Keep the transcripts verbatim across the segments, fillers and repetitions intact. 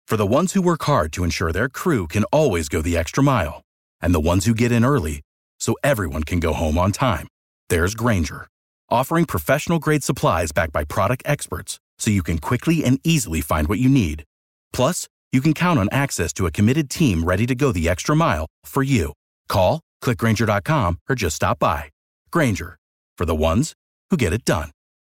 For the ones who work hard to ensure their crew can always go the extra mile, and the ones who get in early so everyone can go home on time, there's Grainger, offering professional-grade supplies backed by product experts so you can quickly and easily find what you need. Plus, you can count on access to a committed team ready to go the extra mile for you. Call, click Grainger dot com, or just stop by. Grainger, for the ones who get it done.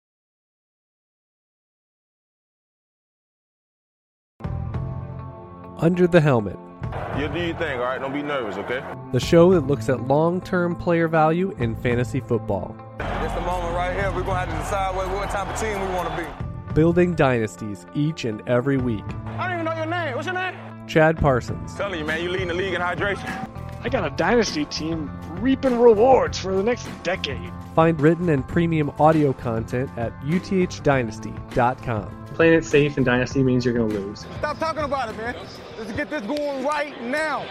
Under the Helmet. You do your thing, all right? Don't be nervous, okay? The show that looks at long-term player value in fantasy football. It's the moment right here. We're going to have to decide what, what type of team we want to be. Building dynasties each and every week. I don't even know your name. What's your name? Chad Parsons. I'm telling you, man, you leading the league in hydration. I got a dynasty team reaping rewards for the next decade. Find written and premium audio content at U T H dynasty dot com. Playing it safe in Dynasty means you're going to lose. Stop talking about it, man. Let's get this going right now.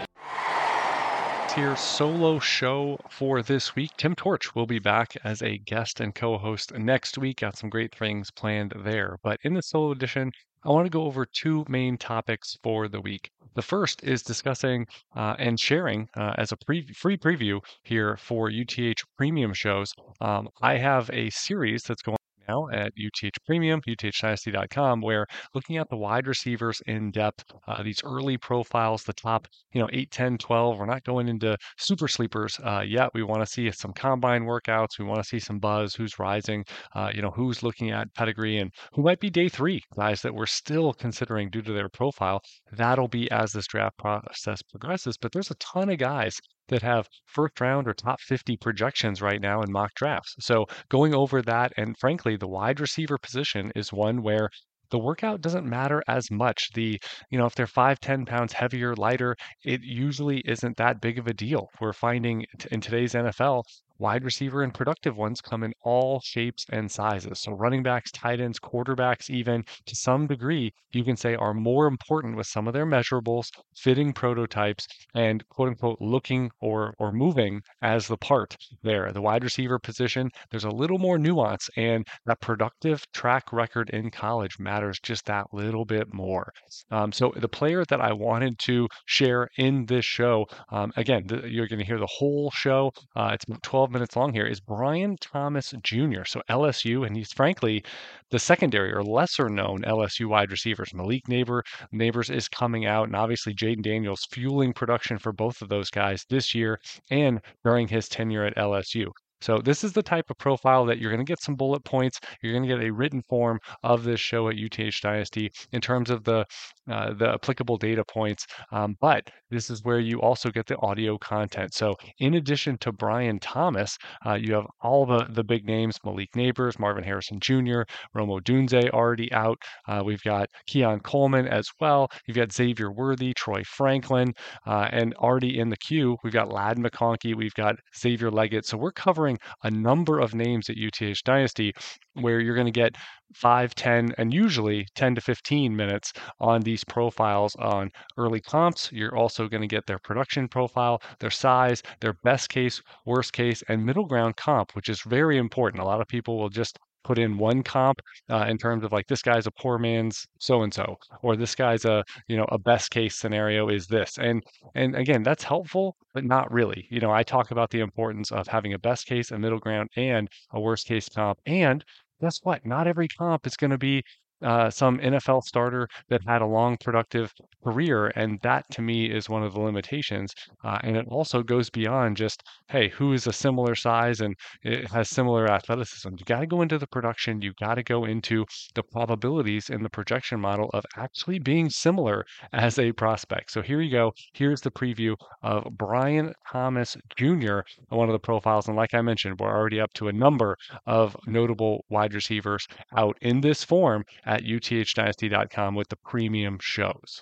Here solo show for this week. Tim Torch will be back as a guest and co-host next week. Got some great things planned there. But in the solo edition, I want to go over two main topics for the week. The first is discussing uh, and sharing uh, as a pre- free preview here for U T H Premium shows. Um, I have a series that's going now at U T H Premium, U T H dynasty dot com, where looking at the wide receivers in depth, uh, these early profiles, the top, you know, eight, ten, twelve. We're not going into super sleepers uh, yet. We want to see some combine workouts. We want to see some buzz, who's rising, uh, you know, who's looking at pedigree and who might be day three guys that we're still considering due to their profile. That'll be as this draft process progresses. But there's a ton of guys that have first round or top fifty projections right now in mock drafts. So going over that, and frankly, the wide receiver position is one where the workout doesn't matter as much. The, you know, if they're five, ten pounds heavier, lighter, it usually isn't that big of a deal. We're finding t- in today's N F L, wide receiver and productive ones come in all shapes and sizes. So running backs, tight ends, quarterbacks, even to some degree, you can say are more important with some of their measurables, fitting prototypes, and quote unquote looking or or moving as the part there. The wide receiver position, there's a little more nuance, and that productive track record in college matters just that little bit more. Um, so the player that I wanted to share in this show, um, again, th- you're going to hear the whole show. Uh, it's about twelve minutes long here, is Brian Thomas Junior So L S U, and he's frankly the secondary or lesser known L S U wide receivers. Malik Neighbor, Neighbors is coming out, and obviously Jaden Daniels fueling production for both of those guys this year and during his tenure at L S U. So this is the type of profile that you're going to get some bullet points. You're going to get a written form of this show at U T H Dynasty in terms of the uh, the applicable data points. Um, but this is where you also get the audio content. So in addition to Brian Thomas, uh, you have all the, the big names: Malik Neighbors, Marvin Harrison Junior, Rome Odunze already out. Uh, we've got Keon Coleman as well. You've got Xavier Worthy, Troy Franklin, uh, and already in the queue, we've got Ladd McConkey, we've got Xavier Leggett. So we're covering a number of names at U T H Dynasty where you're going to get five, ten, and usually ten to fifteen minutes on these profiles on early comps. You're also going to get their production profile, their size, their best case, worst case, and middle ground comp, which is very important. A lot of people will just put in one comp uh, in terms of like, this guy's a poor man's so-and-so, or this guy's a, you know, a best case scenario is this. And, and again, that's helpful, but not really. You know, I talk about the importance of having a best case, a middle ground, and a worst case comp. And guess what? Not every comp is going to be uh, some N F L starter that had a long, productive career. And that, to me, is one of the limitations. Uh, and it also goes beyond just, hey, who is a similar size and it has similar athleticism. You got to go into the production. You got to go into the probabilities in the projection model of actually being similar as a prospect. So here you go. Here's the preview of Brian Thomas Junior, one of the profiles. And like I mentioned, we're already up to a number of notable wide receivers out in this form at U T H dynasty dot com with the premium shows.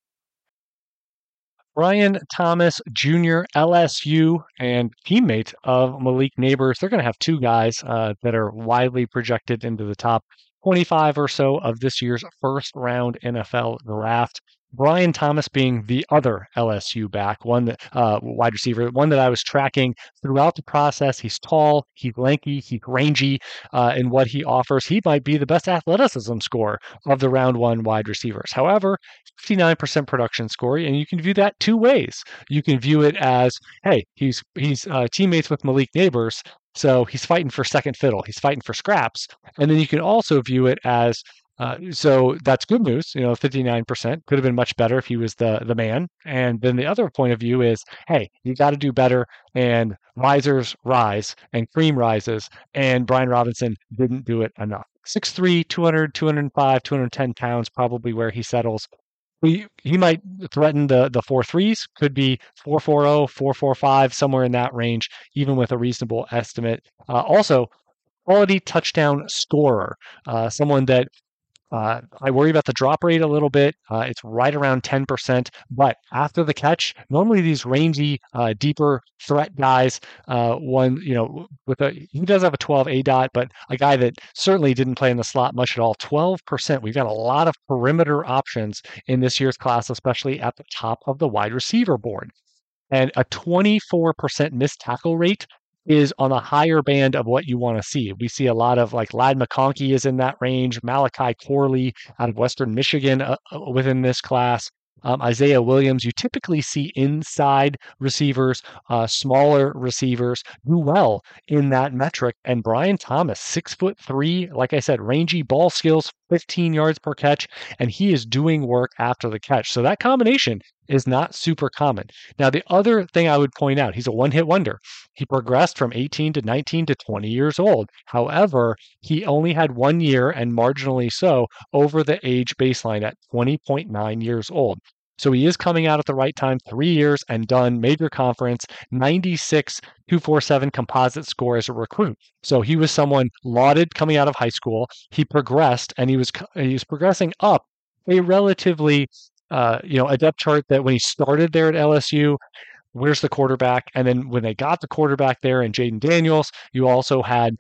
Brian Thomas Junior, L S U, and teammate of Malik Neighbors. They're going to have two guys uh, that are widely projected into the top twenty-five or so of this year's first round N F L draft. Brian Thomas being the other L S U back, one that, uh, wide receiver, one that I was tracking throughout the process. He's tall, he's lanky, he's rangy uh, in what he offers. He might be the best athleticism score of the round one wide receivers. However, fifty-nine percent production score, and you can view that two ways. You can view it as, hey, he's he's uh, teammates with Malik Neighbors, so he's fighting for second fiddle. He's fighting for scraps. And then you can also view it as uh, so that's good news. You know, fifty-nine percent could have been much better if he was the the man. And then the other point of view is, hey, you got to do better. And risers rise and cream rises. And Brian Robinson didn't do it enough. six three, two hundred, two oh five, two hundred ten pounds, probably where he settles. He, he might threaten the the four threes, could be four forty, four forty-five, somewhere in that range, even with a reasonable estimate. Uh, also, quality touchdown scorer, uh, someone that uh, I worry about the drop rate a little bit. Uh, it's right around ten percent, but after the catch, normally these rangy, uh, deeper threat guys, uh, one, you know, with a, he does have a twelve A DOT, but a guy that certainly didn't play in the slot much at all, twelve percent. We've got a lot of perimeter options in this year's class, especially at the top of the wide receiver board. And a twenty-four percent missed tackle rate is on the higher band of what you want to see. We see a lot of like Ladd McConkey is in that range, Malachi Corley out of Western Michigan uh, within this class. Um, Isaiah Williams, you typically see inside receivers, uh, smaller receivers do well in that metric. And Brian Thomas, six foot three, like I said, rangy ball skills, fifteen yards per catch, and he is doing work after the catch. So that combination is not super common. Now, the other thing I would point out, he's a one-hit wonder. He progressed from eighteen to nineteen to twenty years old. However, he only had one year and marginally so over the age baseline at twenty point nine years old. So he is coming out at the right time, three years and done major conference, ninety-six two forty-seven composite score as a recruit. So he was someone lauded coming out of high school. He progressed and he was he was progressing up a relatively Uh, you know, a depth chart that when he started there at L S U, where's the quarterback? And then when they got the quarterback there and Jaden Daniels, you also had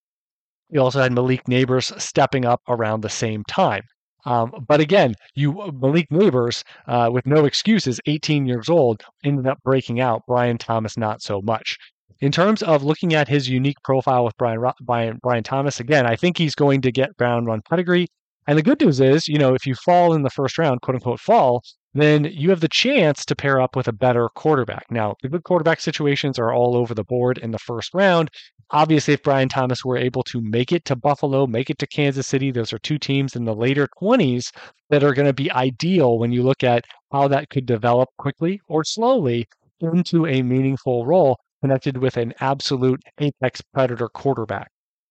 you also had Malik Neighbors stepping up around the same time. Um, but again, you Malik Neighbors, uh, with no excuses, eighteen years old, ended up breaking out. Brian Thomas, not so much. In terms of looking at his unique profile with Brian Brian, Brian Thomas, again, I think he's going to get round one pedigree. And the good news is, you know, if you fall in the first round, quote unquote fall, then you have the chance to pair up with a better quarterback. Now, the good quarterback situations are all over the board in the first round. Obviously, if Brian Thomas were able to make it to Buffalo, make it to Kansas City, those are two teams in the later twenties that are going to be ideal when you look at how that could develop quickly or slowly into a meaningful role connected with an absolute apex predator quarterback.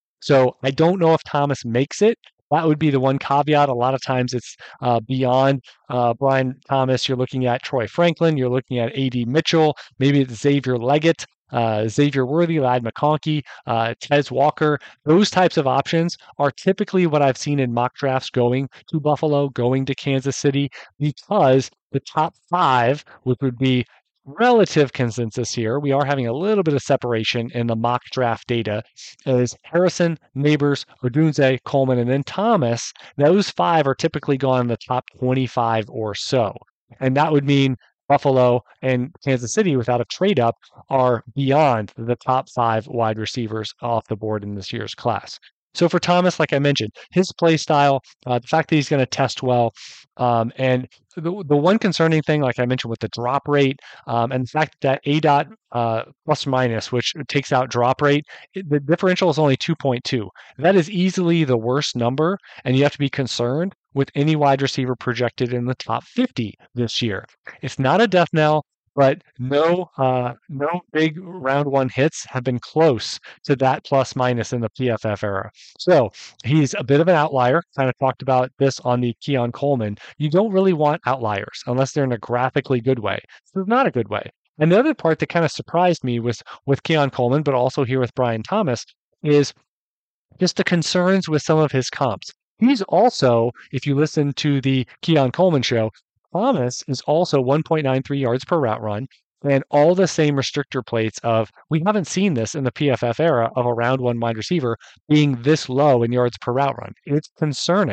So I don't know if Thomas makes it. That would be the one caveat. A lot of times it's uh, beyond uh, Brian Thomas. You're looking at Troy Franklin. You're looking at A D Mitchell. Maybe it's Xavier Leggett, uh, Xavier Worthy, Ladd McConkey, uh, Tez Walker. Those types of options are typically what I've seen in mock drafts going to Buffalo, going to Kansas City, because the top five, which would be relative consensus here, we are having a little bit of separation in the mock draft data, is Harrison, Neighbors, Odunze, Coleman, and then Thomas. Those five are typically gone in the top twenty-five or so. And that would mean Buffalo and Kansas City, without a trade up, are beyond the top five wide receivers off the board in this year's class. So for Thomas, like I mentioned, his play style, uh, the fact that he's going to test well, um, and the, the one concerning thing, like I mentioned, with the drop rate, um, and the fact that A DOT uh, plus minus, which takes out drop rate, it, the differential is only two point two. That is easily the worst number, and you have to be concerned with any wide receiver projected in the top fifty this year. It's not a death knell, but no, uh, no big round one hits have been close to that plus minus in the P F F era. So he's a bit of an outlier. Kind of talked about this on the Keon Coleman. You don't really want outliers unless they're in a graphically good way. So it's not a good way. And the other part that kind of surprised me was with Keon Coleman, but also here with Brian Thomas, is just the concerns with some of his comps. He's also, if you listen to the Keon Coleman show, Thomas is also one point nine three yards per route run, and all the same restrictor plates of, we haven't seen this in the P F F era of a round one wide receiver being this low in yards per route run. It's concerning.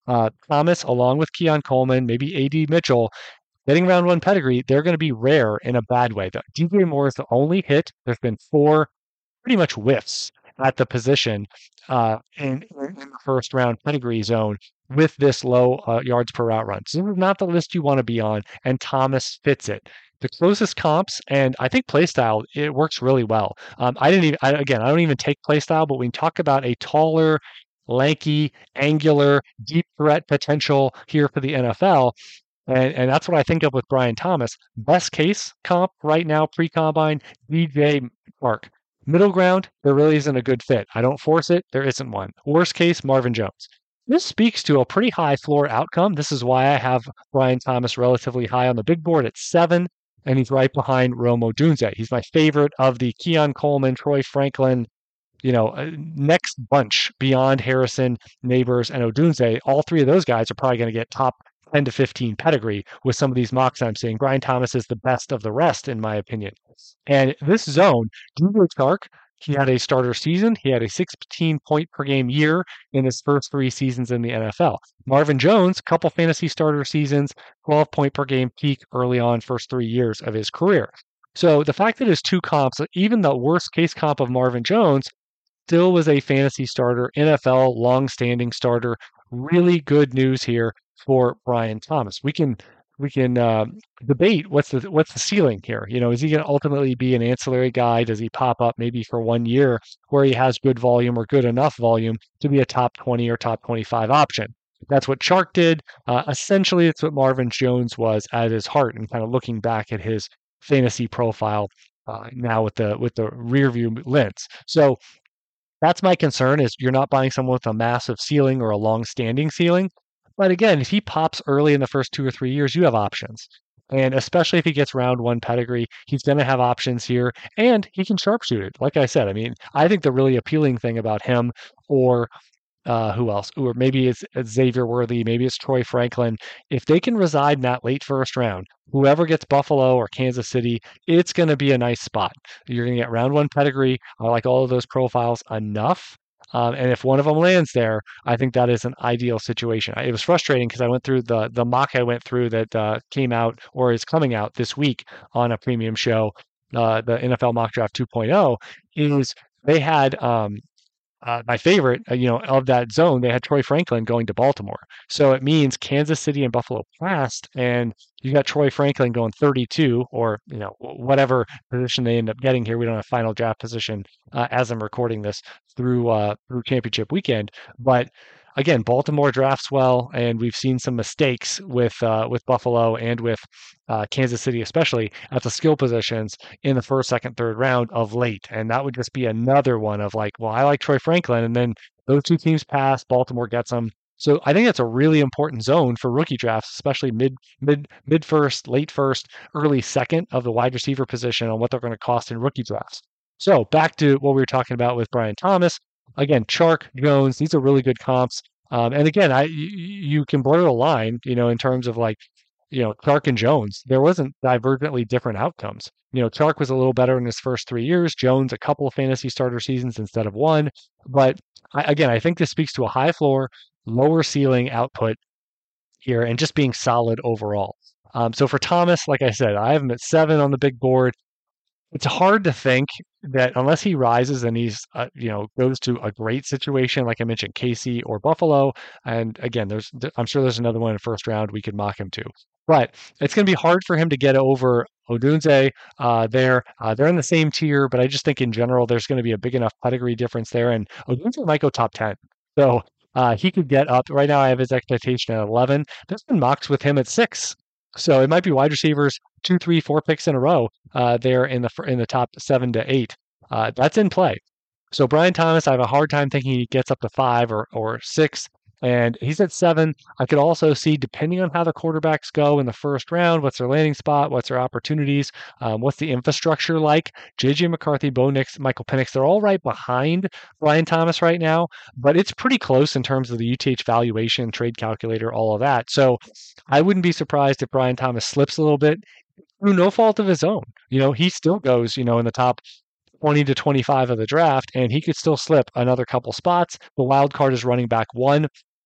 uh, Thomas, along with Keon Coleman, maybe A D Mitchell, getting round one pedigree, they're going to be rare in a bad way. The, D J Moore is the only hit. There's been four pretty much whiffs at the position uh, in, in the first round pedigree zone with this low uh, yards per route run. So this is not the list you want to be on, and Thomas fits it. The closest comps, and I think playstyle, it works really well. Um, I didn't even, I, again, I don't even take playstyle, but when we talk about a taller, lanky, angular, deep threat potential here for the N F L, and, and that's what I think of with Brian Thomas. Best case comp right now, pre-combine, D J Chark. Middle ground, there really isn't a good fit. I don't force it. There isn't one. Worst case, Marvin Jones. This speaks to a pretty high floor outcome. This is why I have Brian Thomas relatively high on the big board at seven, and he's right behind Rome Odunze. He's my favorite of the Keon Coleman, Troy Franklin, you know, uh, next bunch beyond Harrison, Neighbors, and Odunze. All three of those guys are probably going to get top ten to fifteen pedigree with some of these mocks I'm seeing. Brian Thomas is the best of the rest, in my opinion. And this zone, D J Chark, he had a starter season. He had a sixteen point per game year in his first three seasons in the N F L. Marvin Jones, a couple fantasy starter seasons, twelve point per game peak early on, first three years of his career. So the fact that his two comps, even the worst case comp of Marvin Jones, still was a fantasy starter, N F L long-standing starter. Really good news here for Brian Thomas. We can we can uh, debate what's the what's the ceiling here. You know, is he going to ultimately be an ancillary guy? Does he pop up maybe for one year where he has good volume or good enough volume to be a top twenty or top twenty-five option? That's what Chark did. Uh, essentially, it's what Marvin Jones was at his heart, and kind of looking back at his fantasy profile uh, now with the with the rear view lens. So that's my concern, is you're not buying someone with a massive ceiling or a long-standing ceiling. But again, if he pops early in the first two or three years, you have options. And especially if he gets round one pedigree, he's going to have options here, and he can sharpshoot it. Like I said, I mean, I think the really appealing thing about him, or uh, who else? Or maybe it's, it's Xavier Worthy, maybe it's Troy Franklin. If they can reside in that late first round, whoever gets Buffalo or Kansas City, it's going to be a nice spot. You're going to get round one pedigree. I like all of those profiles enough. Um, and if one of them lands there, I think that is an ideal situation. It was frustrating because I went through the the mock I went through that uh, came out or is coming out this week on a premium show, uh, the N F L Mock Draft two point oh, is they had um, uh, my favorite, uh, you know, of that zone. They had Troy Franklin going to Baltimore, so it means Kansas City and Buffalo passed, and you got Troy Franklin going thirty-two, or you know, whatever position they end up getting here. We don't have final draft position uh, as I'm recording this through uh, through championship weekend, but again, Baltimore drafts well, and we've seen some mistakes with uh, with Buffalo and with uh, Kansas City, especially at the skill positions in the first, second, third round of late. And that would just be another one of like, well, I like Troy Franklin, and then those two teams pass, Baltimore gets them. So I think that's a really important zone for rookie drafts, especially mid mid mid first, late first, early second of the wide receiver position on what they're going to cost in rookie drafts. So back to what we were talking about with Brian Thomas. Again, Chark, Jones, these are really good comps. Um, and again, I you, you can blur the line, you know, in terms of like, you know, Chark and Jones. There wasn't divergently different outcomes. You know, Chark was a little better in his first three years. Jones, a couple of fantasy starter seasons instead of one. But I, again, I think this speaks to a high floor, lower ceiling output here, and just being solid overall. Um, so for Thomas, like I said, I have him at seven on the big board. It's hard to think that unless he rises and he's, uh, you know, goes to a great situation, like I mentioned, K C or Buffalo. And again, there's, I'm sure there's another one in the first round we could mock him to. But it's going to be hard for him to get over Odunze uh, there. Uh, they're in the same tier, but I just think in general there's going to be a big enough pedigree difference there. And Odunze might go top ten. So uh, he could get up. Right now I have his expectation at eleven. There's been mocks with him at six. So it might be wide receivers two, three, four picks in a row uh, there in the in the top seven to eight. Uh, that's in play. So Brian Thomas, I have a hard time thinking he gets up to five or or six, and he's at seven. I could also see, depending on how the quarterbacks go in the first round, what's their landing spot, what's their opportunities, um, what's the infrastructure like. J J McCarthy, Bo Nix, Michael Penix, they're all right behind Brian Thomas right now, but it's pretty close in terms of the U T H valuation, trade calculator, all of that. So I wouldn't be surprised if Brian Thomas slips a little bit through no fault of his own. You know, he still goes, you know, in the top twenty to twenty-five of the draft, and he could still slip another couple spots. The wild card is running back one.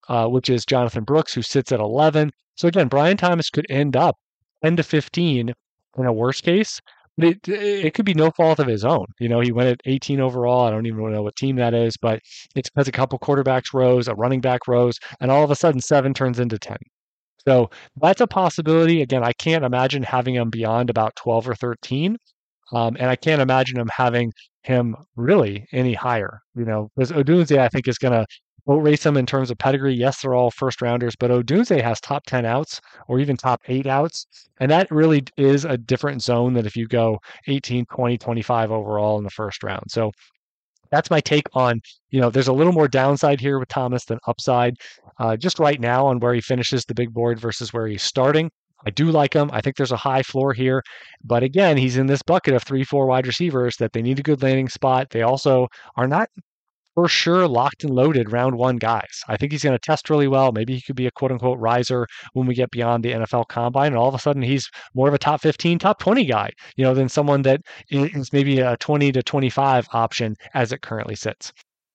uh, which is Jonathan Brooks, who sits at eleven. So again, Brian Thomas could end up ten to fifteen in a worst case. But it, it could be no fault of his own. You know, he went at eighteen overall. I don't even know what team that is, but it's because a couple quarterbacks rose, a running back rose, and all of a sudden seven turns into ten. So that's a possibility. Again, I can't imagine having him beyond about twelve or thirteen. Um, and I can't imagine him having him really any higher, you know, because Odunze, I think, is going to race him in terms of pedigree. Yes, they're all first rounders, but Odunze has top ten outs or even top eight outs. And that really is a different zone than if you go eighteen, twenty, twenty-five overall in the first round. So that's my take on, you know, there's a little more downside here with Thomas than upside. Uh, just right now on where he finishes the big board versus where he's starting. I do like him. I think there's a high floor here. But again, he's in this bucket of three, four wide receivers that they need a good landing spot. They also are not for sure locked and loaded round one guys. I think he's going to test really well. Maybe he could be a quote unquote riser when we get beyond the N F L combine. And all of a sudden he's more of a top fifteen, top twenty guy, you know, than someone that is maybe a twenty to twenty-five option as it currently sits.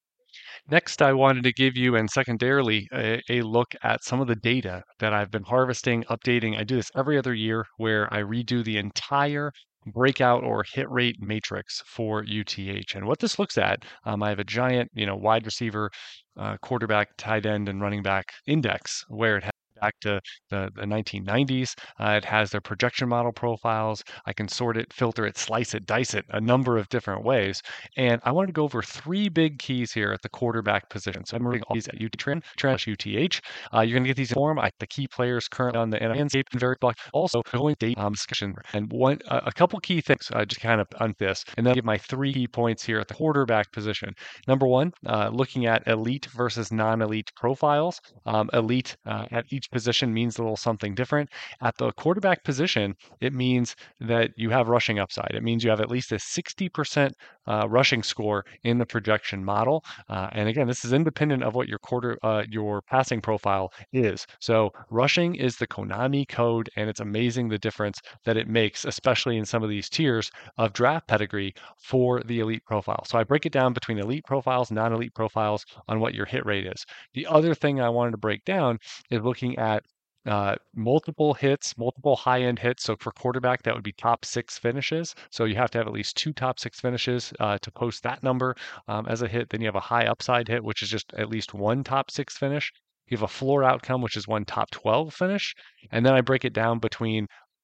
Next, I wanted to give you, and secondarily, a, a look at some of the data that I've been harvesting, updating. I do this every other year where I redo the entire breakout or hit rate matrix for U T H. And what this looks at, um, I have a giant, you know, wide receiver, uh, quarterback, tight end, and running back index where it has back to the, the nineteen nineties. Uh, it has their projection model profiles. I can sort it, filter it, slice it, dice it a number of different ways. And I wanted to go over three big keys here at the quarterback position. So I'm reading all these at U T H, Trend, U T H. Uh, you're going to get these in form. I, the key players currently on the landscape and very block. Also, going date um, discussion and one uh, a couple key things. Uh, just kind of on this, and then I'll give my three key points here at the quarterback position. Number one, uh, looking at elite versus non-elite profiles. Um, elite uh, at each position means a little something different. At the quarterback position, it means that you have rushing upside. It means you have at least a sixty percent uh, rushing score in the projection model. Uh, and again, this is independent of what your quarter, uh, your passing profile is. So rushing is the Konami code, and it's amazing the difference that it makes, especially in some of these tiers of draft pedigree for the elite profile. So I break it down between elite profiles, non-elite profiles on what your hit rate is. The other thing I wanted to break down is looking at uh, multiple hits, multiple high-end hits. So for quarterback, that would be top six finishes. So you have to have at least two top six finishes uh, to post that number um, as a hit. Then you have a high upside hit, which is just at least one top six finish. You have a floor outcome, which is one top twelve finish. And then I break it down between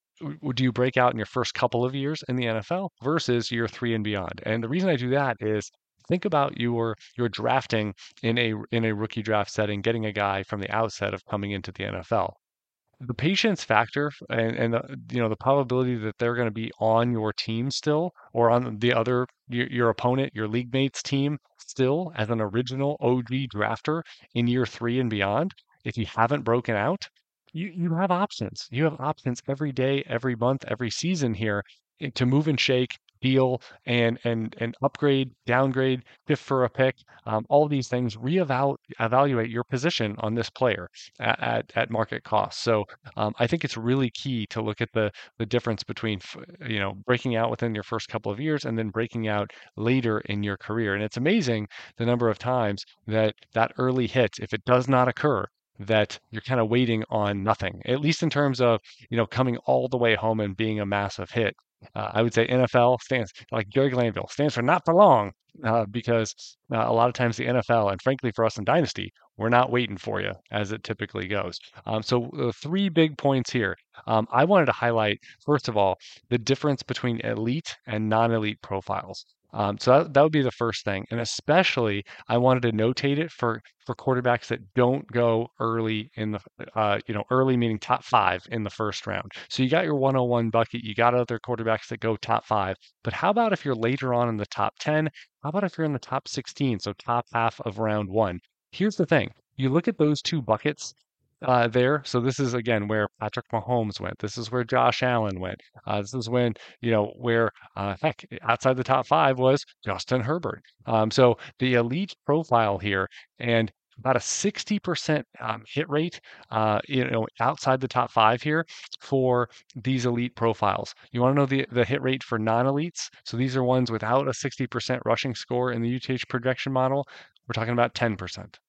do you break out in your first couple of years in the N F L versus year three and beyond. And the reason I do that is think about your your drafting in a in a rookie draft setting, getting a guy from the outset of coming into the N F L. The patience factor and, and the, you know, the probability that they're going to be on your team still or on the other your, your opponent, your league mate's team still as an original O G drafter in year three and beyond, if you haven't broken out, you you have options. You have options every day, every month, every season here to move and shake, deal, and and and upgrade, downgrade, shift for a pick. Um, all of these things reevaluate evaluate your position on this player at at, at market cost. So um, I think it's really key to look at the the difference between you know breaking out within your first couple of years and then breaking out later in your career. And it's amazing the number of times that that early hit, if it does not occur, that you're kind of waiting on nothing, at least in terms of, you know, coming all the way home and being a massive hit. Uh, I would say N F L stands, like Jerry Glanville, stands for not for long uh, because uh, a lot of times the N F L, and frankly for us in Dynasty, we're not waiting for you as it typically goes. Um, so uh, three big points here. Um, I wanted to highlight, first of all, the difference between elite and non-elite profiles. Um, so that, that would be the first thing. And especially, I wanted to notate it for, for quarterbacks that don't go early in the, uh, you know, early meaning top five in the first round. So you got your one oh one bucket, you got other quarterbacks that go top five. But how about if you're later on in the top ten? How about if you're in the top sixteen? So top half of round one. Here's the thing. You look at those two buckets uh, there. So this is, again, where Patrick Mahomes went. This is where Josh Allen went. Uh, this is when, you know, where, uh, heck, outside the top five was Justin Herbert. Um, so the elite profile here, and about a sixty percent um, hit rate, uh, you know, outside the top five here for these elite profiles. You want to know the, the hit rate for non-elites? So these are ones without a sixty percent rushing score in the U T H projection model. We're talking about ten percent.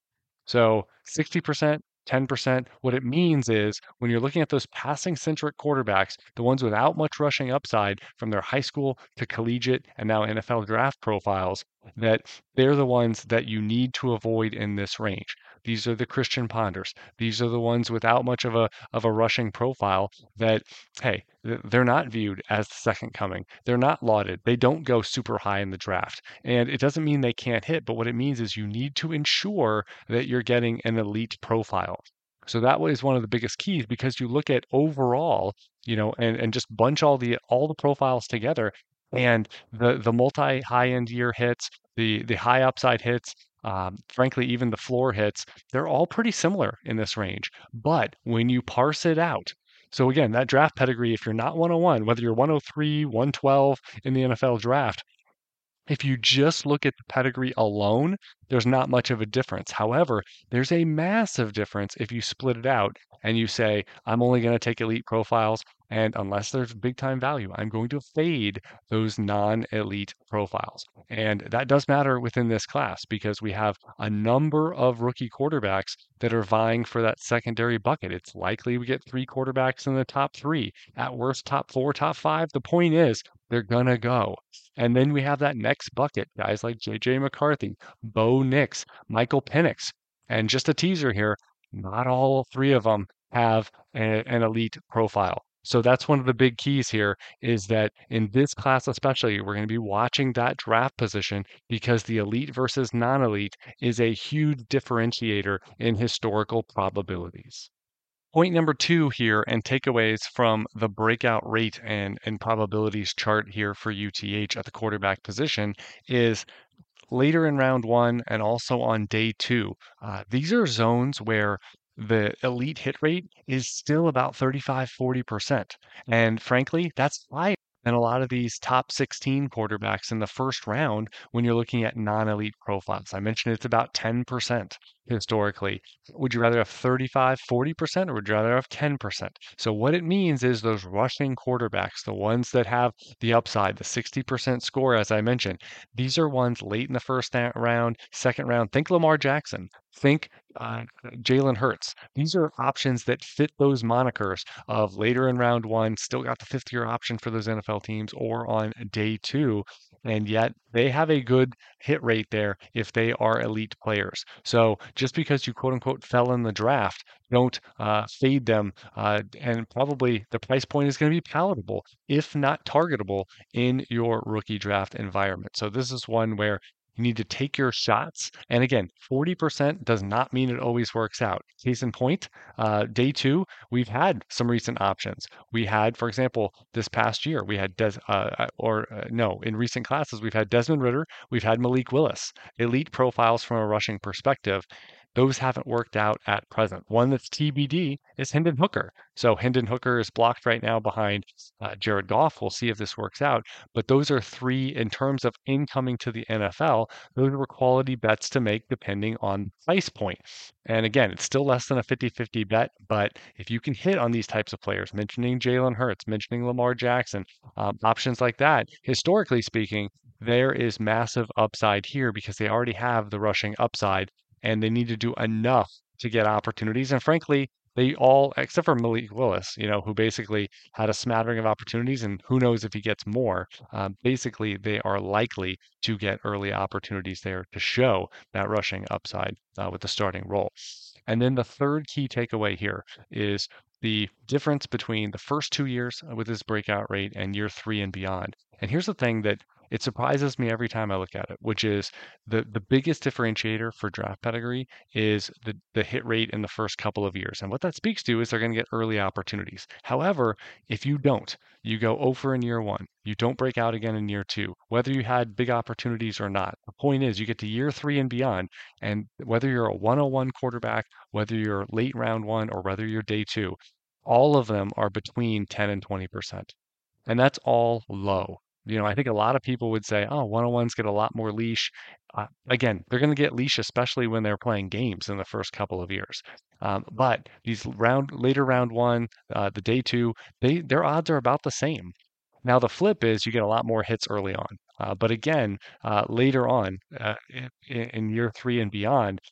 So sixty percent, ten percent, what it means is when you're looking at those passing centric quarterbacks, the ones without much rushing upside from their high school to collegiate and now N F L draft profiles, that they're the ones that you need to avoid in this range. These are the Christian Ponders. These are the ones without much of a of a rushing profile that, hey, they're not viewed as the second coming. They're not lauded. They don't go super high in the draft. And it doesn't mean they can't hit, but what it means is you need to ensure that you're getting an elite profile. So that is one of the biggest keys, because you look at overall, you know, and, and just bunch all the all the profiles together, and the the multi high end year hits, the the high upside hits, um, frankly, even the floor hits, they're all pretty similar in this range. But when you parse it out, so again, that draft pedigree, if you're not one oh one, whether you're one oh three, one twelve in the N F L draft, if you just look at the pedigree alone, there's not much of a difference. However, there's a massive difference if you split it out and you say, I'm only going to take elite profiles, and unless there's big time value, I'm going to fade those non elite profiles. And that does matter within this class, because we have a number of rookie quarterbacks that are vying for that secondary bucket. It's likely we get three quarterbacks in the top three, at worst, top four, top five. The point is, they're going to go. And then we have that next bucket, guys like J J McCarthy, Bo Nix, Michael Penix. And just a teaser here, not all three of them have a, an elite profile. So that's one of the big keys here, is that in this class especially, we're going to be watching that draft position, because the elite versus non-elite is a huge differentiator in historical probabilities. Point number two here, and takeaways from the breakout rate and, and probabilities chart here for U T H at the quarterback position, is later in round one and also on day two. Uh, these are zones where the elite hit rate is still about thirty-five, forty percent. And frankly, that's higher than a lot of these top sixteen quarterbacks in the first round when you're looking at non-elite profiles. I mentioned it's about ten percent historically. Would you rather have thirty-five, forty percent, or would you rather have ten percent? So what it means is those rushing quarterbacks, the ones that have the upside, the sixty percent score, as I mentioned, these are ones late in the first round, second round. Think Lamar Jackson. Think uh, Jalen Hurts. These are options that fit those monikers of later in round one, still got the fifth year option for those N F L teams, or on day two. And yet they have a good hit rate there if they are elite players. So just because you quote unquote fell in the draft, don't uh, fade them. Uh, and probably the price point is going to be palatable, if not targetable, in your rookie draft environment. So this is one where you need to take your shots. And again, forty percent does not mean it always works out. Case in point, uh, day two, we've had some recent options. We had, for example, this past year, we had, Des, uh, or uh, no, in recent classes, we've had Desmond Ridder, we've had Malik Willis, elite profiles from a rushing perspective. Those haven't worked out at present. One that's T B D is Hendon Hooker. So Hendon Hooker is blocked right now behind uh, Jared Goff. We'll see if this works out. But those are three, in terms of incoming to the N F L, those were quality bets to make depending on price point. And again, it's still less than a fifty-fifty bet, but if you can hit on these types of players, mentioning Jalen Hurts, mentioning Lamar Jackson, um, options like that, historically speaking, there is massive upside here, because they already have the rushing upside, and they need to do enough to get opportunities. And frankly, they all, except for Malik Willis, you know, who basically had a smattering of opportunities, and who knows if he gets more. Um, basically, they are likely to get early opportunities there to show that rushing upside uh, with the starting role. And then the third key takeaway here is the difference between the first two years with this breakout rate and year three and beyond. And here's the thing that it surprises me every time I look at it, which is the, the biggest differentiator for draft pedigree is the, the hit rate in the first couple of years. And what that speaks to is they're going to get early opportunities. However, if you don't, you go over in year one, you don't break out again in year two, whether you had big opportunities or not. The point is you get to year three and beyond, and whether you're a one oh one quarterback, whether you're late round one, or whether you're day two, all of them are between ten and twenty percent. And that's all low. You know, I think a lot of people would say, oh, one oh ones get a lot more leash. Uh, again, they're going to get leash, especially when they're playing games in the first couple of years. Um, but these round later round one, uh, the day two, they their odds are about the same. Now, the flip is you get a lot more hits early on. Uh, but again, uh, later on uh, in, in year three and beyond,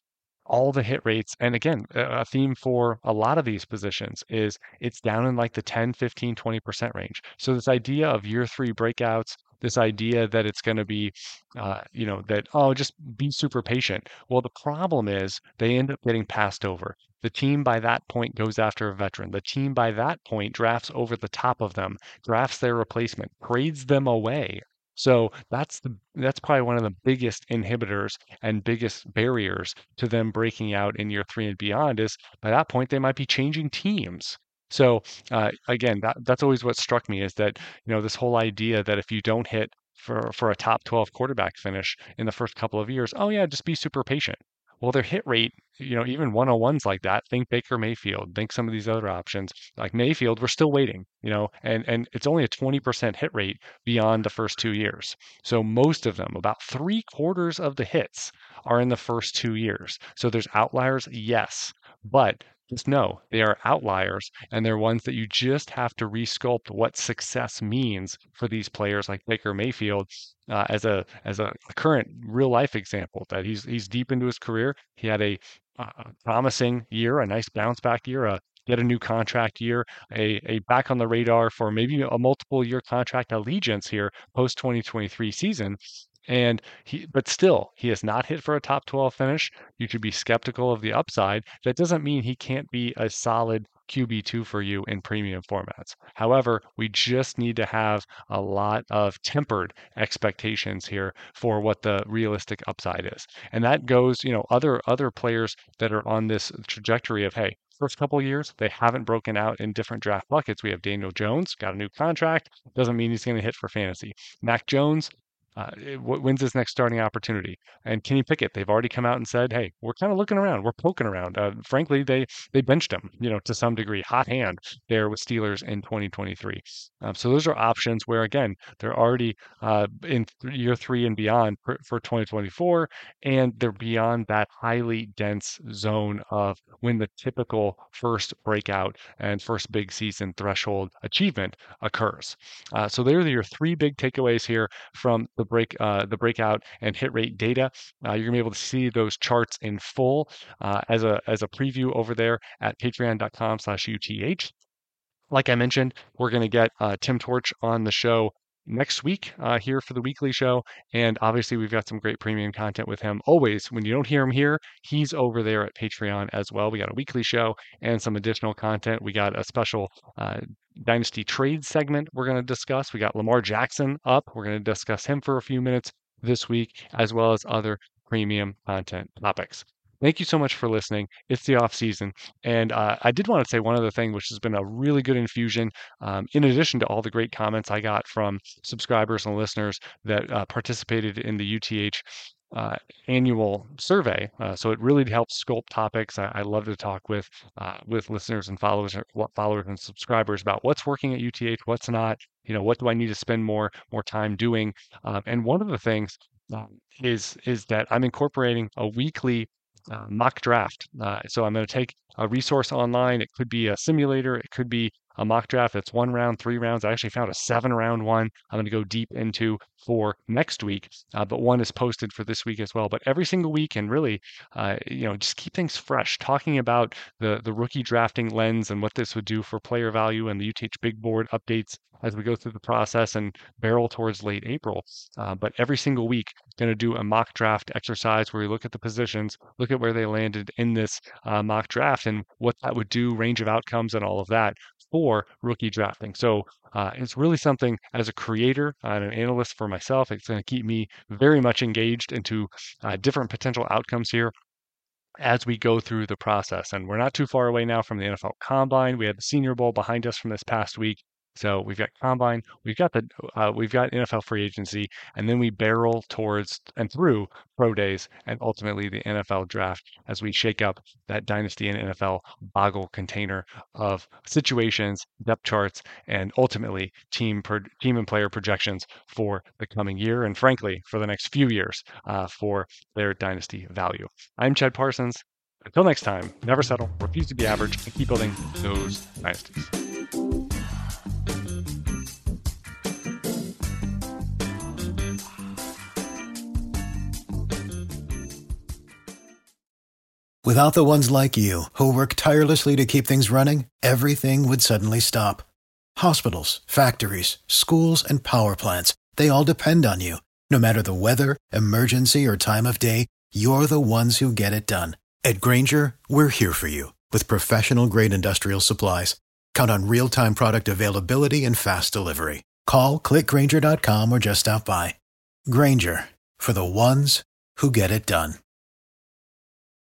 all the hit rates. And again, a a theme for a lot of these positions is it's down in like the ten, fifteen, twenty percent range. So this idea of year three breakouts, this idea that it's going to be, uh, you know, that, oh, just be super patient. Well, the problem is they end up getting passed over. The team by that point goes after a veteran. The team by that point drafts over the top of them, drafts their replacement, trades them away. So that's the that's probably one of the biggest inhibitors and biggest barriers to them breaking out in year three and beyond is by that point they might be changing teams. So uh, again, that that's always what struck me is that you know this whole idea that if you don't hit for for a top twelve quarterback finish in the first couple of years, oh yeah, just be super patient. Well, their hit rate, you know, even one oh ones like that, think Baker Mayfield, think some of these other options. Like Mayfield, we're still waiting, you know, and and it's only a twenty percent hit rate beyond the first two years. So most of them, about three quarters of the hits are in the first two years. So there's outliers, yes, but just know they are outliers and they're ones that you just have to resculpt what success means for these players like Baker Mayfield uh, as a as a current real life example that he's he's deep into his career. He had a, uh promising year, a nice bounce back year, a get a new contract year, a, a back on the radar for maybe a multiple year contract allegiance here post twenty twenty-three season. And he, but still, he has not hit for a top twelve finish. You should be skeptical of the upside. That doesn't mean he can't be a solid Q B two for you in premium formats. However, we just need to have a lot of tempered expectations here for what the realistic upside is. And that goes, you know, other other players that are on this trajectory of, hey, first couple of years, they haven't broken out in different draft buckets. We have Daniel Jones, got a new contract. Doesn't mean he's going to hit for fantasy. Mac Jones, uh, when's his next starting opportunity? And Kenny Pickett, they've already come out and said, hey, we're kind of looking around. We're poking around. Uh, frankly, they they benched him, you know, to some degree, hot hand there with Steelers in twenty twenty-three. Um, so those are options where, again, they're already uh, in th- year three and beyond for, for twenty twenty-four, and they're beyond that highly dense zone of when the typical first breakout and first big season threshold achievement occurs. Uh, so there are your three big takeaways here from the break, uh, the breakout and hit rate data. Uh, you're gonna be able to see those charts in full uh, as a as a preview over there at patreon dot com slash U T H. Like I mentioned, we're gonna get uh, Tim Torch on the show next week uh, here for the weekly show. And obviously, we've got some great premium content with him. Always, when you don't hear him here, he's over there at Patreon as well. We got a weekly show and some additional content. We got a special uh, Dynasty trade segment we're going to discuss. We got Lamar Jackson up. We're going to discuss him for a few minutes this week, as well as other premium content topics. Thank you so much for listening. It's the off season. And uh, I did want to say one other thing, which has been a really good infusion, um, in addition to all the great comments I got from subscribers and listeners that uh, participated in the U T H uh, annual survey. Uh, so it really helps sculpt topics. I, I love to talk with uh, with listeners and followers, followers and subscribers about what's working at U T H, what's not. You know, what do I need to spend more more time doing? Uh, and one of the things um, is is that I'm incorporating a weekly uh, mock draft. Uh, so I'm going to take a resource online. It could be a simulator. It could be a mock draft that's one round, three rounds. I actually found a seven round one I'm going to go deep into for next week, uh, but one is posted for this week as well. But every single week, and really, uh, you know, just keep things fresh, talking about the, the rookie drafting lens and what this would do for player value and the U T H big board updates as we go through the process and barrel towards late April. Uh, but every single week, going to do a mock draft exercise where we look at the positions, look at where they landed in this uh, mock draft and what that would do, range of outcomes and all of that for rookie drafting. So uh, it's really something as a creator and an analyst for myself. It's going to keep me very much engaged into uh, different potential outcomes here as we go through the process. And we're not too far away now from the N F L Combine. We had the Senior Bowl behind us from this past week. So we've got Combine, we've got the uh, we've got N F L free agency, and then we barrel towards and through pro days and ultimately the N F L draft as we shake up that Dynasty and N F L boggle container of situations, depth charts, and ultimately team pro, team and player projections for the coming year and frankly for the next few years uh, for their Dynasty value. I'm Chad Parsons. Until next time, never settle, refuse to be average, and keep building those dynasties. Without the ones like you, who work tirelessly to keep things running, everything would suddenly stop. Hospitals, factories, schools, and power plants, they all depend on you. No matter the weather, emergency, or time of day, you're the ones who get it done. At Grainger, we're here for you with professional-grade industrial supplies. Count on real-time product availability and fast delivery. Call, click Grainger dot com, or just stop by. Grainger, for the ones who get it done.